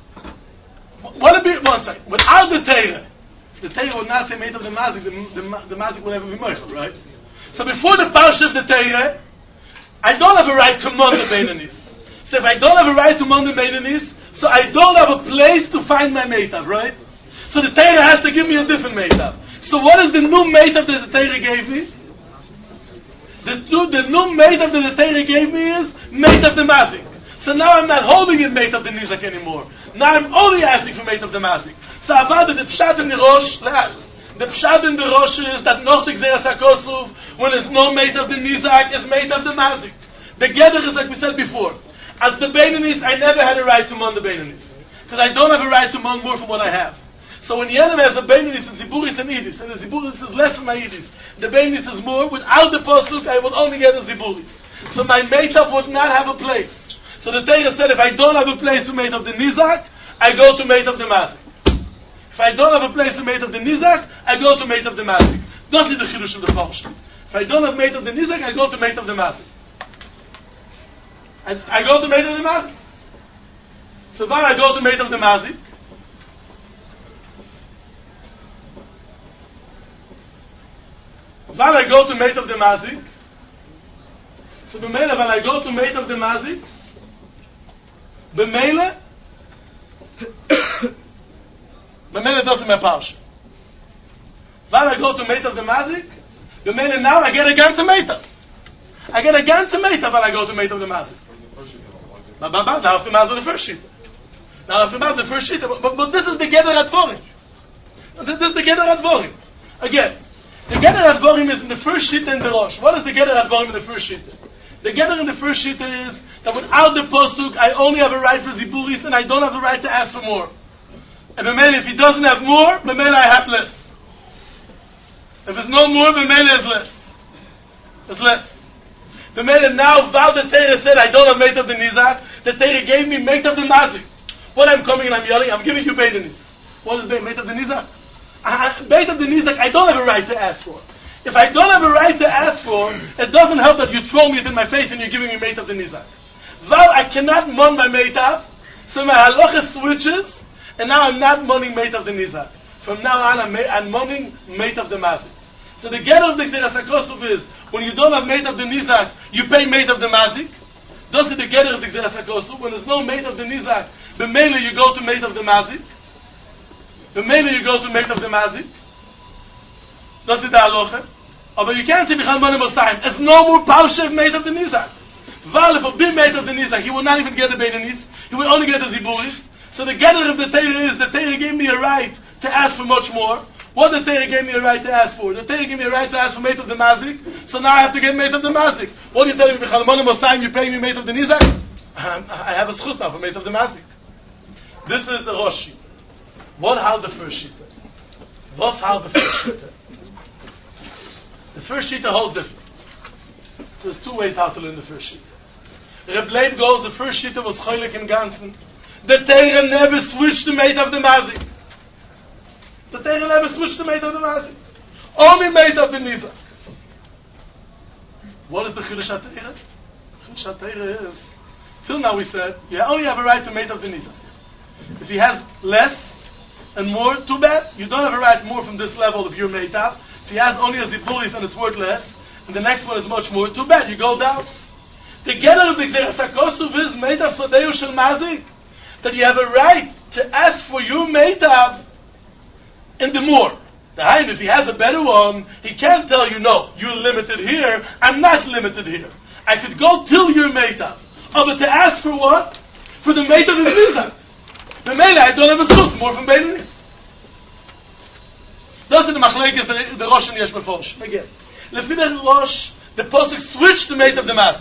What if 1 second. Without the Torah, if the Torah would not say made of the mazik, the mazik would never be moichel, right? So before the parsha of the Torah, I don't have a right to mon the beinanis. So if I don't have a right to mon the beinanis, so I don't have a place to find my meitav, right? So the Torah has to give me a different meitav. So what is the new meitav that the Torah gave me? The new meitav that the Torah gave me is meitav the mazik. So now I'm not holding it meitav the nizak anymore. Now I'm only asking for meitav the mazik. So avada the pshat in the rosh, the pshat in the rosh is that noch the Gzeras HaKosuf, when there's no meitav the nizak, is meitav the mazik. The gather is like we said before. As the beinanis, I never had a right to mon the beinanis. Because I don't have a right to mon more from what I have. So when the enemy has a beinanis and ziburis and idis, and the ziburis is less than my idis, the beinanis is more, without the posuk, I would only get a ziburis. So my meitav would not have a place. So the Torah said, if I don't have a place to meitav the nizak, I go to meitav the mazik. If I don't have a place to mate of the Nizak, I go to mate of the Mazik. That's the Chidush of the Parsha. If I don't have mate of the Nizak, I go to mate of the Mazik. I go to mate of the Mazik. So then I go to mate of the Mazik. When I go to mate of the Mazik, so b'meile, when I go to mate of the Mazik, b'meile doesn't make Parsha. When I go to mate of the Mazik, b'meile now I get a ganze meter. I get a ganze meter when I go to mate of the Mazik. Now after Mazik the first sheet. Now after Mazik the first sheet, but this is the Geder Advorim. This is the Geder Advorim. Again, the Geder Advorim is in the first sheet in the Rosh. What is the Geder Advorim in the first sheet? The Geder in the first sheet is that without the Posuk, I only have a right for Ziburis and I don't have the right to ask for more. And B'meile, if he doesn't have more, B'meile I have less. If there's no more, B'meile is less. It's less. B'meile now, Val the Torah said I don't have mate of the Nizak, the Torah gave me mate of the Mazik. When I'm coming and I'm yelling, I'm giving you Beit Nis. What is mate of the Nizak? Mate of the Nizak, I don't have a right to ask for. If I don't have a right to ask for, it doesn't help that you throw me it in my face and you're giving me mate of the Nizak. Val, I cannot mon my mate up, so my halacha switches, and now I'm not moning mate of the Nizak. From now on, I'm moning mate of the Mazik. So the get of the Gzeras HaKosov is, when you don't have mate of the Nizak, you pay mate of the Mazik. Those are the get of the Gzeras HaKosov. When there's no mate of the Nizak, b'meile you go to mate of the Mazik. B'meile you go to mate of the Mazik. That's the halacha. But you can't say Michal Monim Osayim. There's no more Parsha mate of the Nizak. Val, if a big mate of the Nizak, he will not even get the Beit Nis. He will only get the Ziburis. So the getter of the Torah is, the Torah gave me a right to ask for much more. What the Torah gave me a right to ask for? The Torah gave me a right to ask for mate of the Mazik. So now I have to get mate of the Mazik. What do you tell me, Michal Monim Osayim, you pay me mate of the Nizak? I have a schus now for mate of the Mazik. This is the Roshi. What how the first shita? What's how the first shita? The first shita holds different. So there's two ways how to learn the first shita. Reb Leib goes, the first shita was cholik in ganzen. The Torah never switched the mate of the Mazik. The Torah never switched the mate of the Mazik. Only mate of the Nizak. What is the Chidush HaTorah? Chidush HaTorah is, till now we said, you only have a right to mate of the Nizak. If he has less and more, too bad. You don't have a right more from this level of your meitav. If he has only a zipuris and it's worth less, and the next one is much more, too bad. You go down. The getter of the Gzeras HaKosov is meitav sadeu shel mazik, that you have a right to ask for your meitav in the more. The Hain, if he has a better one, he can't tell you, no, you're limited here, I'm not limited here. I could go till your meitav. Oh, but to ask for what? For the meitav of the Nizak. The Mele, I don't have a source more from Beit Nis. Those are the machlekes, the Rosh and Yesh Meforsh. Again, Lefi the Rosh, the Posuk switched the mate of the Mazik.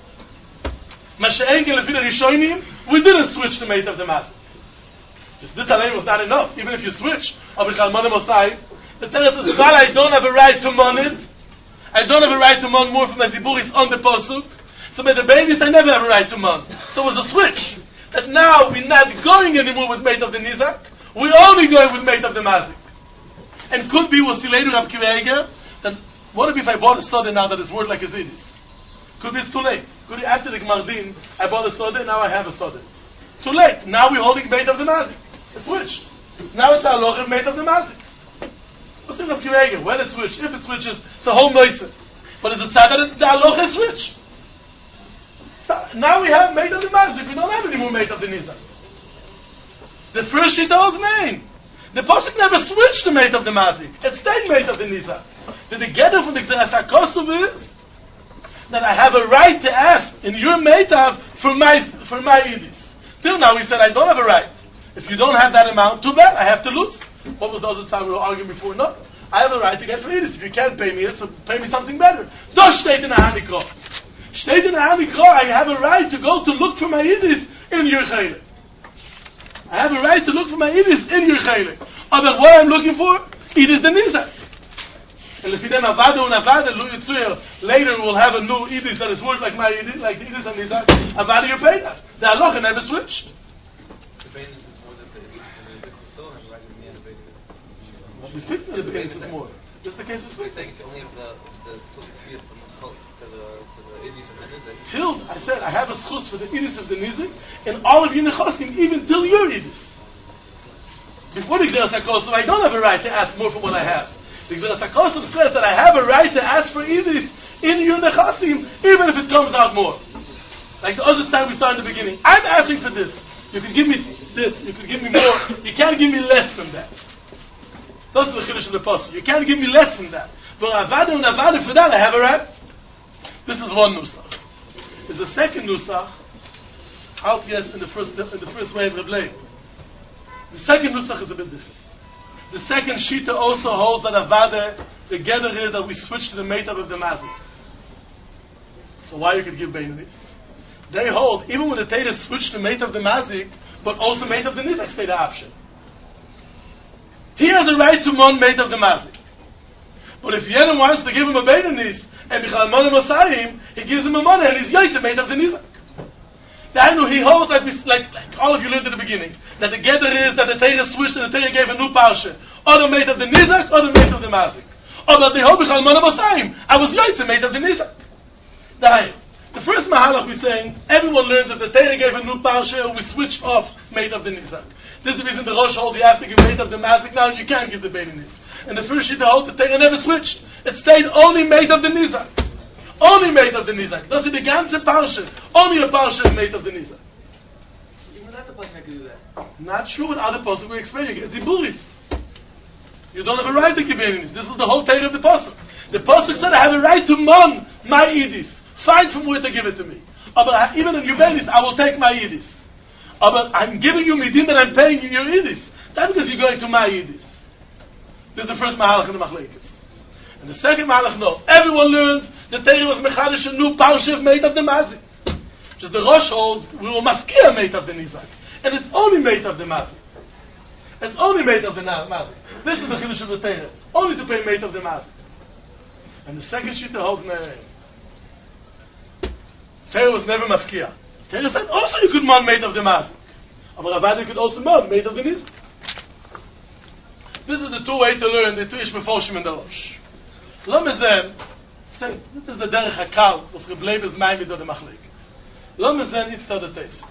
Masha'enke Lefi the Rishonim, we didn't switch the mate of the Mazik. Just this alone was not enough. Even if you switch, Abichal Monim Osai, the Torah says, well, I don't have a right to mon it. I don't have a right to mon more from my Ziburis on the Posuk. So by the Beit Nis, I never have a right to mon. So it was a switch. That now we're not going anymore with mate of the Nizak, we're only going with mate of the Mazik. And could be, was the later Rab Kiva, that what if I bought a soda now that is worth like a zidis? Could be it's too late. Could be after the Gmardin, I bought a soda, now I have a soda. Too late. Now we're holding mate of the Mazik. It switched. Now it's halacha mate of the Mazik. What's in Rab Kiva? When it switched, if it switches, it's a whole noise. But is it sad that the halacha switched? Now we have mate of the Mazik. We don't have any more mate of the Nizak. The first shita was main. The Pasuk never switched the mate of the Mazik. It stayed mate of the Nizak. The getter from the Gzeras HaKosov is that I have a right to ask in your meitav for my idis. Till now we said I don't have a right. If you don't have that amount, too bad. I have to lose. What was the other time we were arguing before? No, I have a right to get for idis. If you can't pay me it, so pay me something better. Dos steht in the Hanikro. Steht in the Hanikro, I have a right to go to look for my idis in your chelik. I have a right to look for my idis in your chelik. But what I'm looking for, idis the Nizak. And if you then avada, later we'll have a new idis that is worth like my idis, like the idis and Nizak. Avada, you pay that. The halacha never switched. The Beit Nis is more than the idis and the Nizak. Still have a right to be in the Beit Nis. With Spitzer, the base is more. This is the case with You're Spitzer. saying it's only till the Idis of the Nizik. Till, I said, I have a schus for the Idis of the Nizik, and all of you Nechasim, even till your Idis. Before the Gzeras HaKosov, I don't have a right to ask more for what I have. The Gzeras HaKosov says that I have a right to ask for Idis in your Nechasim, even if it comes out more. Like the other time we started in the beginning. I'm asking for this. You can give me this, you can give me more. You can't give me less than that. That's the Chiddush of the Pasuk. You can't give me less than that. But Avada and Avada, for that I have a right. This is one Nusach. There's the second Nusach, Altias in the first way of Rebbe. The second Nusach is a bit different. The second Shita also holds that Avada, the gather is that we switch to the Meitav of the Mazik. So why you could give Beinanis? They hold, even when the Torah switched to Meitav of the Mazik, but also Meitav of the Nizak stay the option. He has a right to mon Meitav of the Mazik. But if Yedim wants to give him a Beinanis, and Bichal Monim Osayim, he gives him a money, and he's Yaitz Meitav of the Nizak. He holds like all of you learned at the beginning, that the gather is that the Torah switched and the Torah gave a new parsha. Or the Meitav of the Nizak, or the Meitav of the Mazik. Or that they hold Bichal Monim Osayim, I was Yaitz Meitav of the Nizak. The first Mahalach we're saying, everyone learns that the Torah gave a new parsha, we switch off Meitav of the Nizak. This is the reason the Rosh holds you have to give Meitav of the Mazik now, you can't give the Beinanis. And the first Shita holds the Torah never switched. It stayed only Meitav of the Nizak. Only Meitav of the Nizak. That's the ganze parsha. Only a parsha is Meitav of the Nizak. Even not the person can do that. Not true with other pasuk we're explaining. It's Ziburis. You don't have a right to give Beinanis. This is the whole Torah of the pasuk. The pasuk said I have a right to mon my Idis. Find from where to give it to me. But even in your Beinanis, I will take my Idis. But I'm giving you midim and I'm paying you your Idis. That's because you're going to my Idis. This is the first Mahalach in the Machlekes. And the second Mahalach, no. Everyone learns the Torah was Mechadish a new parsha of Meitav of the Mazik. Just the Rosh holds, we will Mafkia Meitav of the Nizak. And it's only Meitav of the Mazik. It's only Meitav of the Mazik. This is the Chiddush of the Torah. Only to pay Meitav of the Mazik. And the second Shita holds Torah was never Mafkia. Torah said also you could mon Meitav of the Mazik. But Avada could also mon Meitav of the Nizak. This is the two way to learn the two ish mefoshim in the Rosh. Lamazem, this is the derech hakal, was gebleib is mei mit the machlekes. Lamazem it's the tesis.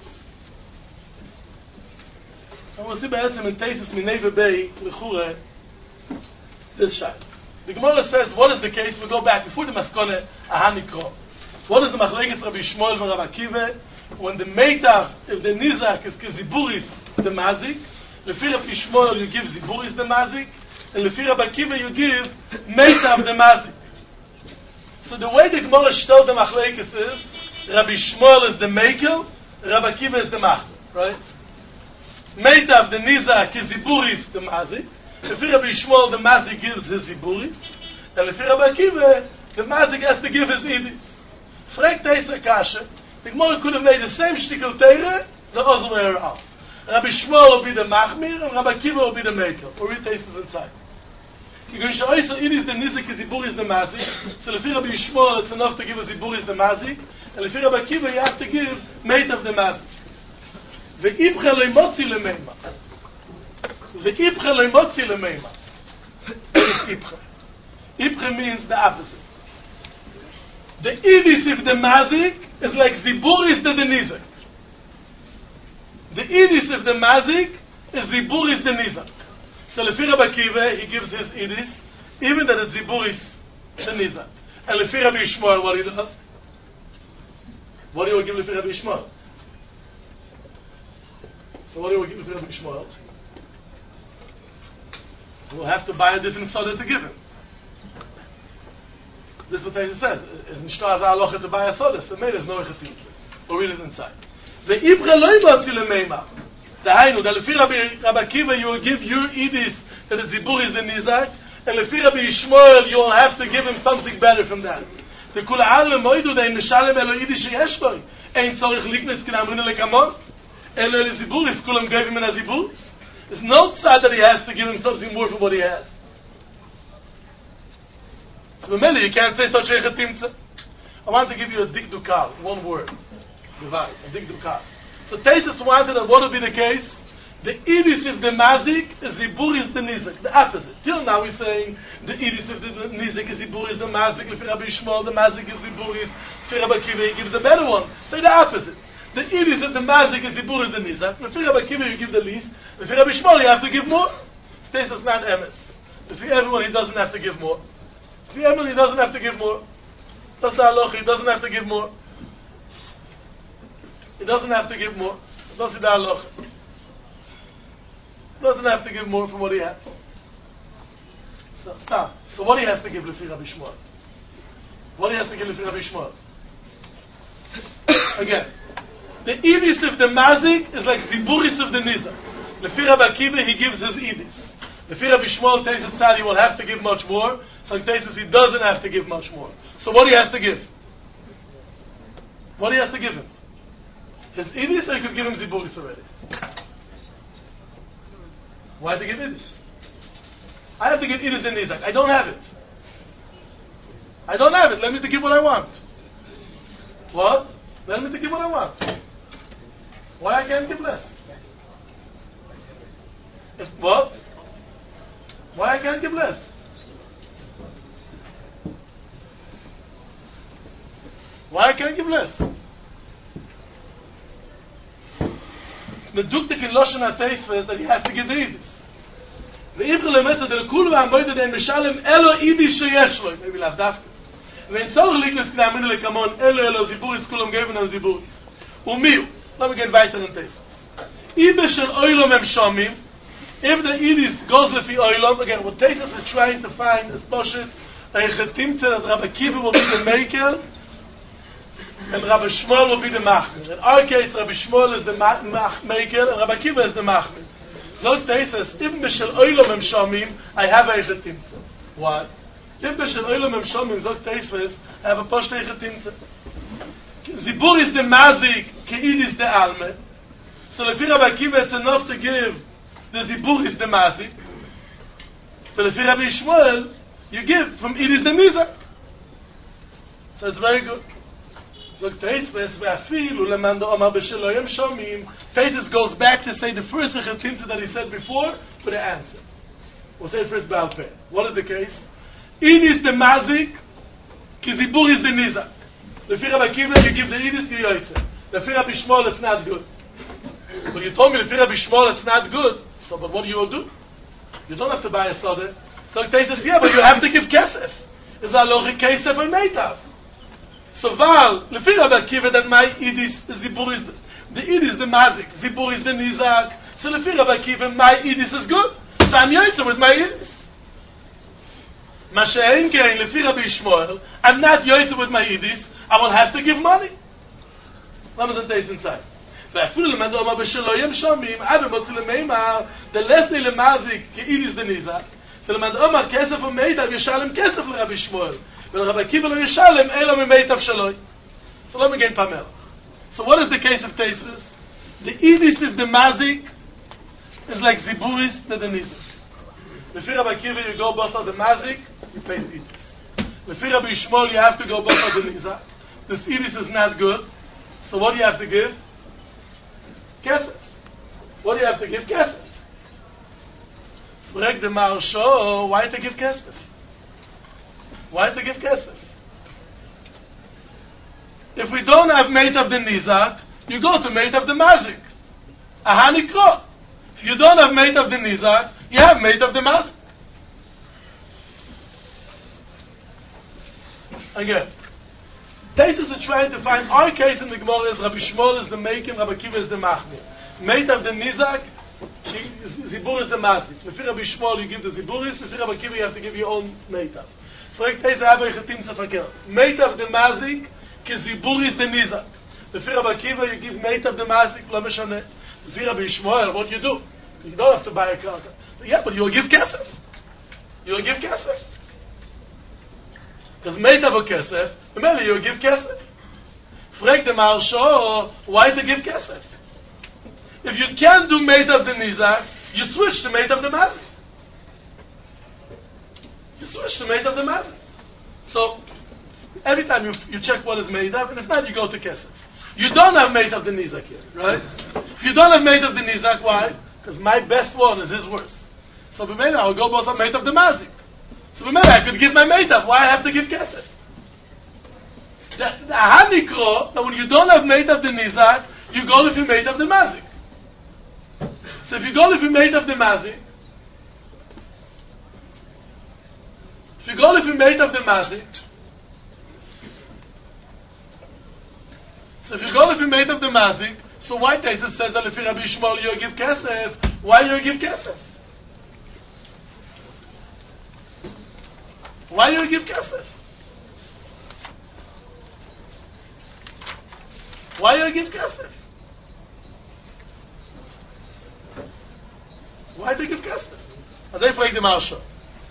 And we'll see be'etzim in tesis mineva bei lechure this shayla. The Gemara says, what is the case? We go back before the maskone ahanikro. What is the machlekes Rabbi Shmuel and Rabbi Akiva when the meitav if the nizak is keziburis the mazik? Lefi Rabbi Shmuel you give ziburis the mazik, and lefi Rabbi Akiva you give meitav the mazik. So the way the Gemara shtel the machlekes is, Rabbi Shmuel is the mekel, Rabbi Akiva is the machmer, right? Meitav the nizak is ziburis the mazik. Lefi Rabbi Shmuel the mazik gives his ziburis, and lefi Rabbi Akiva the mazik has to give his idis. Fragt Teisa Kasha, the Gemara could have made the same shtickle Teire, the other way around. Rabbi Shmuel will be the Machmir, and Rabbi Akiva will be the Mekel. Or read Teisa's inside. Because Sha'oisa Idis the Nizik is Ziburis the Mazik, so Lefi Rabbi Shmuel it's enough to give a Ziburis the Mazik, and Lefi Rabbi Akiva you have to give Meitav the Mazik. Ve'ibcha le'motzi le'meima. Ve'ibcha le'motzi le'meima. Ibcha. Ibcha means the opposite. The Idis if the Mazik is like Ziburis the Nizak. The Idis if the Mazik is Ziburis the Nizak. So Lefi Rabbi Akiva, he gives his Idis, even that it's Ziburis the Nizak. And Lefi Rabbi Shmuel, what he does? What do you give Lefi Rabbi Shmuel? So what do you give Lefi Rabbi Shmuel? We'll have to buy a different soda to give him. This is what Teisa says. It's nicht nur as a to buy a soda. So maybe there's no echetimtze. Or read it inside. Ve'ibcha loy motzi le'meima. Dahainu, that lefi Rabbi Akiva you will give your idis that the zibur is the nizak, and lefi Rabbi Yishmael you will have to give him something better from that. The kula ar le'moidu de'in meshalem elo idis sheyesh loy. Ein tzorich liknes k'namrina le'kamon. Elo le'ziburis kulam gave him in a ziburis. There's no tzad that he has to give him something more for what he has. So remember, you can't say such a chetimtze. I want to give you a dikdukal, one word. Divide, a dikdukal. So Tesis wanted that what would be the case The idis of the mazik is ziburis the nizik, the opposite. Till now we're saying the idis of the nizik is ziburis the mazik. Lefi Rabbi Shmuel, the mazik gives ziburis. Lefi Rabbi Akiva, he gives the better one. Say the opposite. The idis of the mazik is ziburis the nizik. Lefi Rabbi Akiva, you give the least. Lefi Rabbi Shmuel, you have to give more. Stays as not emes. Lefi everyone, he doesn't have to give more. Lefi everyone, he doesn't have to give more. That's the halacha, he doesn't have to give more. He doesn't have to give more. That's the halacha. Doesn't have to give more from what he has. So, stop. So what he has to give Lefi Rabbi Shmuel? What he has to give Lefi Rabbi Shmuel? Again, the idis of the mazik is like ziburis of the nizak. Lefi Rabbi Akiva, he gives his idis. Lefi Rabbi Shmuel, Teisus Tzad, he will have to give much more. So in Teisus, he doesn't have to give much more. So what he has to give? What he has to give him? His idis, or he could give him ziburis already? Why have to give idis? I have to give idis and nizak. I don't have it. I don't have it. Let me to give what I want. What? Let me to give what I want. Why I can't give less? What? Why I can't give less? Why I can't give less? Meduktik in Loshen HaTeisves that he has to give the idis. ואיבחר למצד אל כולו והמוידע דין משלם אלו אידיס שיש לו. maybe לאו דווקא. ואין צורך להיכנס כדי אמינו לכמון אלו זיבוריס כולם גeben an זיבוריס. ומיהו? Let me get weiter in Teisves. איבא של אוילום הם שומעים. If the idis goes לפי אוילום, again, what Teisves is trying to find is Poshet, היחתים צד Rabbi Akiva will be the maker, and Rabbi Shmuel will be the machmer. In our case, Rabbi Shmuel is the maker, and Rabbi Akiva is the machmer. Zog Teisves, if b'shel oilom em shomim, I have a echetimtze. Why? If b'shel oilom em shomim, Zog Teisves, I have a poshte echetimtze. Zibur is the mazik, ke'id is the alme. So lefi Rabbi Akiva, it's enough to give the zibur is the mazik. But lefi Rabbi Shmuel, you give from id is the nizak. So it's very good. Zog Teisves, ve'afilu leman do'omar b'shel oilom shomim. Teisves goes back to say the first echetimtze that he said before for the answer. We'll say first Baal Peh. What is the case? Id is the mazik, ki zibur is the nizak. Lefi Rabbi Akiva, you give the idis, you yoytze. Lefi Rabbi Shmuel, it's not good. But you told me Lefi Rabbi Shmuel, it's not good. So, but what do you do? You don't have to buy a soda. So Teisves, yeah, but you have to give kesef. Is a logic kesef or meitav. So Val, Lefi Rabbi Akiva, that my idis, zibur is the idis, the mazik, zibur is the nizak. So Lefi Rabbi Akiva, my idis is good. So I'm yoytze with my idis. Mashein kein, Lefi Rabbi Shmuel, I'm not yoytze with my idis. I will have to give money. Let me say inside. The less the mazik ke'id is the nizak. The Omar kesef u'meitav yishalem kesef l'Rabbi Shmuel. But Rabbi Akiva lo yishalem elo mimeitav shaloi. So let me get Pamela. So what is the case of Teisves? The idis of the mazik is like ziburis to the nizak. Lefi Rabbi Akiva, you go both on the mazik, you pay the idis. Lefi Rabbi Shmuel, you have to go both on the nizak. This idis is not good. So what do you have to give? Kesef. What do you have to give? Kesef. Frag the Maharsha, why to give kesef? Why to give kesef? If we don't have mate of the nizak, you go to mate of the mazik. Ahani kro. If you don't have mate of the nizak, you have mate of the mazik. Again. Teisves are trying to find our case in the Gemara is Rabbi Shmuel is the maker, Rabbi Akiva is the machmir. Mate of the nizak, zibur is the mazik. Lefi Rabbi Shmuel you give the ziburis, lefi Rabbi Akiva you have to give your own mate of. Fragt Teisves aber ichatim tzafakir. Mate of the mazik, ki zibur is the nizak. Lefi Rabbi Akiva you give mate of the mazik, lo meshane. Lefi Rabbi Shmuel, what you do? You don't have to buy a karka. Yeah, but you'll give kesef. You'll give kesef. Because mate of a kesef, remember you give kesef. Frag the Maharsha, why to give kesef? If you can't do mate of the nizak, you switch to mate of the mazik. You switch to mate of the mazik. So, every time you check what is made of, and if not, you go to kesef. You don't have mate of the nizak here, right? If you don't have mate of the nizak, why? Because my best one is his worst. So b'meila I'll go basar meitav the mazik. So b'meila I could give my meitav. Why I have to give kesef? The hanikro, that when you don't have meitav the nizak, you go if you meitav the mazik. So if you go if you meitav the mazik, so if you go if you made of the mazik, so why Tesis says that if you Rabbi Shmuel you give kesef? Why you give kesef? Why you give kesef? Why you give kesef? Why do you give kesef? As I played the Marsha.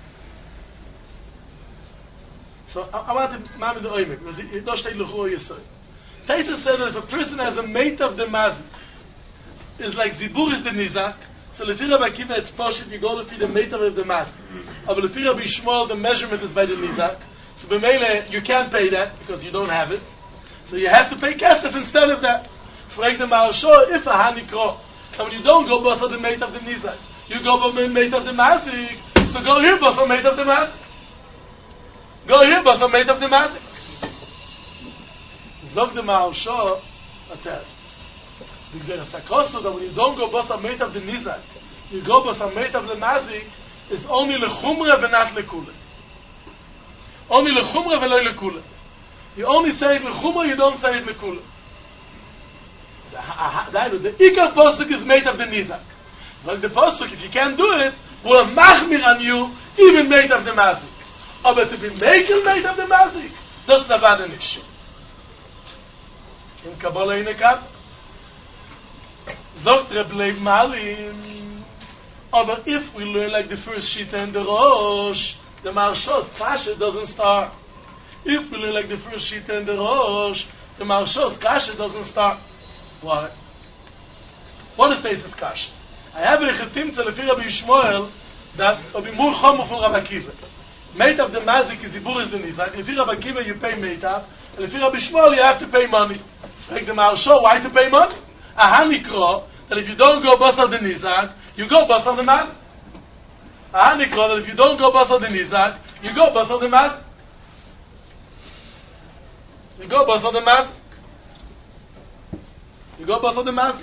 So I want to mamid the oimek because it does take l'chur yisod. Tesis said that if a person has a mate of the mazik, is like zibur is the nizak. So lefi Rabbi Akiva it's poshut you go lefi the mate of the mazik. But lefi Rabbi Shmuel the measurement is by the nizak. So b'meile you can't pay that because you don't have it. So you have to pay kesef instead of that. Frag the Maharsha if a hanikro. And when you don't go basar the mate of the nizak, you go basar mate of the mazik. So go here basar mate of the mazik. Go here, but I'm made of the mazik. Zog the Maharsha, atel. Because it's a sakosu that when you don't go bas made of the nizak, you go bas made of the mazik, is only lechumra and not lekule. Only lechumra and not lekule. You only say it lechumra, you don't say it lekule. The ikar posuk is made of the nizak. Zog the posuk, if you can't do it, will machmir on you, even made of the mazik. Aber to be making made of the mazik, that's the bad issue. In Kabbalah in a cup, Zogt Reb Leib Malin. Aber if we learn like the first sheet and the Rosh, the Maharsha's kasha doesn't start. If we learn like the first sheet and the Rosh, the Maharsha's kasha doesn't start. Why? What is Tesis kasha? I have a chetim to Lefi Rabbi Shmuel that will be more chomer from Rabbi Akiva. Made of the mazik is the buris the nizak. If you're Rabbi Akiva, you pay meitav, and if you're Rabbi Shmuel, you have to pay money. Like the Maharsha, why to pay money? A hanikro that if you don't go basar the nizak, you go basar the mazik. A hanikro that if you don't go basar the nizak, you go basar the mazik. You go basar the mazik. You go basar the mazik.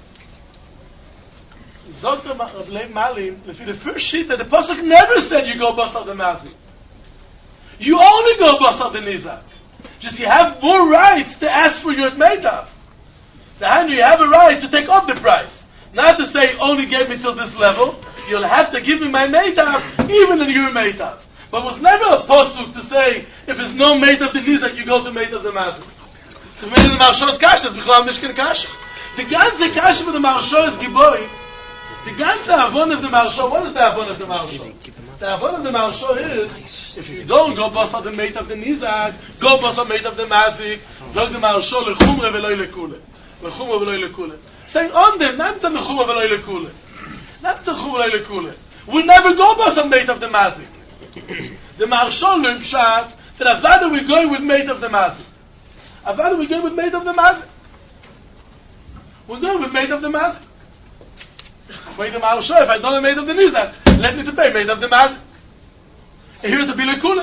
Dr. Leib Malin, the first sheet that the pasuk never said you go basar the mazik. You only go basar the nizak. Just you have more rights to ask for your meitav. Then you have a right to take up the price. Not to say only give me till this level. You'll have to give me my meitav even in your meitav. But it was never a pasuk to say if there's no meitav the nizak you go to meitav the mazik. So when the Maharsha's kasha is bichlal nishkan kasha. The ganze kasha for the Maharsha is giboi. The ganze avon of the Maharsha, what is the avon of the Maharsha? The avon of the Maharsha is, if you don't go basar the mate of the nizak, go basar mate of the mazik, zog the Maharsha lechumre veloi lekule. Lechumre veloi lekule. Saying on them, not the lechumre veloi lekule. Not the lechumre veloi lekule. We never go basar mate of the mazik. The Maharsha learned pshat that avada we're going with mate of the mazik. Avada we're going with mate of the mazik. We're going with mate of the mazik. Made the Maharsha, if I don't have made of the nizak, let me to pay made of the mazik. Here to be lekula.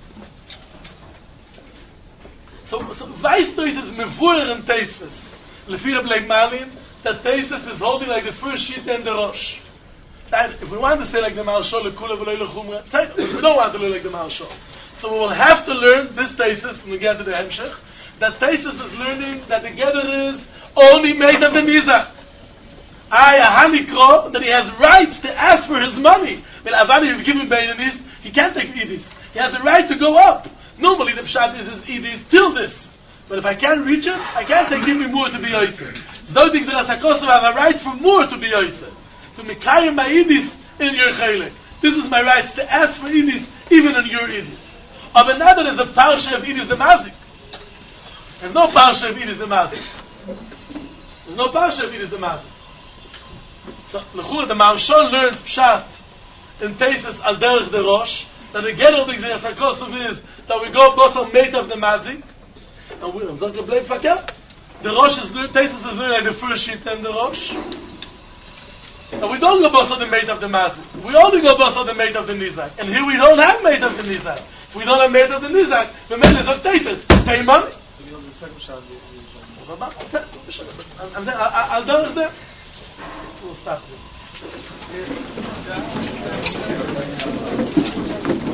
So weißt du, is mevuer and Tesis. Lefi Reb Leib Malin, that Tesis is holding like the first sheet and the Rosh. And if we want to say like the Maharsha, lekula v'loi lechumra, we don't want to learn like the Maharsha. So we will have to learn this Tesis, when we get to the Hemshech, that Tesis is learning that the gather is only made of the nizak. A hanikro, that he has rights to ask for his money. When Avadi you've given Beinis, he can't take Edis. He has a right to go up. Normally the pshat is his Edis till this. But if I can't reach it, I can't say give me more to be Yoitze. So those things that Asakosov have a right for more to be Yoitze. To Mikayim my Edis in your Chelek. This is my right to ask for Edis even in your Edis. But now there is a parsha of Edis the Mazik. There's no parsha of Edis the Mazik. There's no parsha of Edis the Mazik. So, the Maharsha learns pshat in Tesis al derech the Rosh, that the Gedel thing is that we go basar mate of the mazik, and we the Rosh is learning, Tesis is learning like the first sheet and the Rosh. And we don't go bust on the mate of the mazik. We only go bust on the mate of the nizak. And here we don't have mate of the nizak. If we don't have mate of the nizak, the man is of tases. Pay money. I'll do it. We'll stop this.